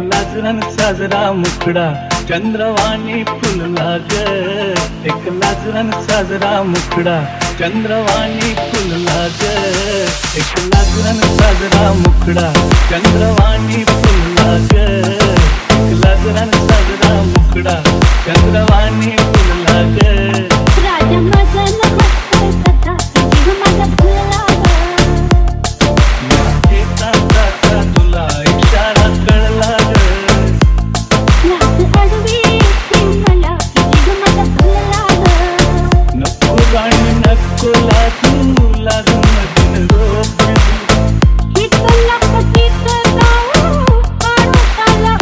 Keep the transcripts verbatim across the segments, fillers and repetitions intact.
लाजरान साजरा मुखडा चंद्रवाणी फुलला ग. एक लाजरान साजरा मुखडा चंद्रवाणी फुलला ग. एक लाजरान साजरा मुखडा चंद्रवाणी फुलला ग. एक लाजरान साजरा मुखडा चंद्रवाणी फुलला ग. राजा माझा नमस्कार कथा जीव माझा फुलला तुला इशारा कळला ग. लाज अडवी मला जीव माझा फुलला नको गाणी नको लाजू लाजू मधीन रोप ही तुला कधीच जाऊ पाडू त्याला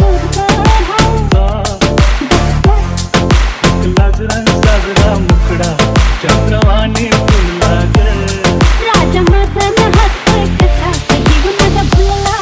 लाजरान साजरा मुखडा चंद्रवाणी फुलला ग. राजा माझा नमस्कार कथा जीव माझा फुलला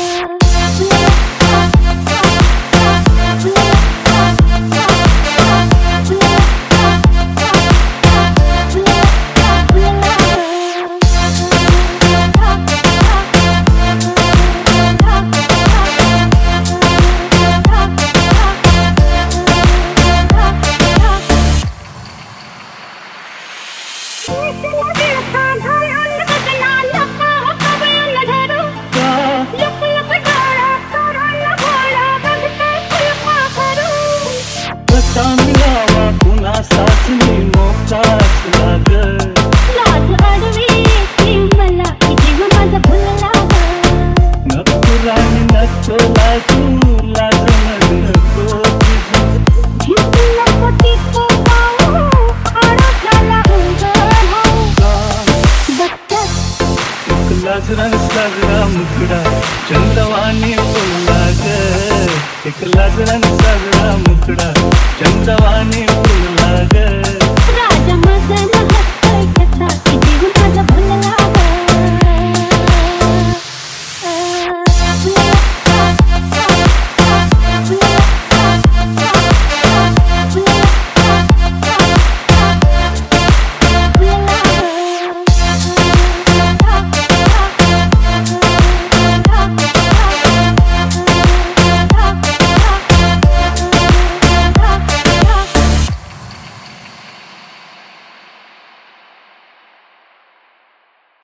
मिळावा पुन्हा सासनी मोकाच लाग. लाज अडवी मला जीव माझा फुलला नको राणी नको लाजू लाज नको ही तुला कधीच जाऊ पाडू त्याला लाजरान साजरा मुखडा चंद्रवाणी फुलला ग. एक लाजरान साजरा मुखडा चंद्रवाणी फुलला ग. राजा माझा नमस्कार कथा जीव माझा फुलला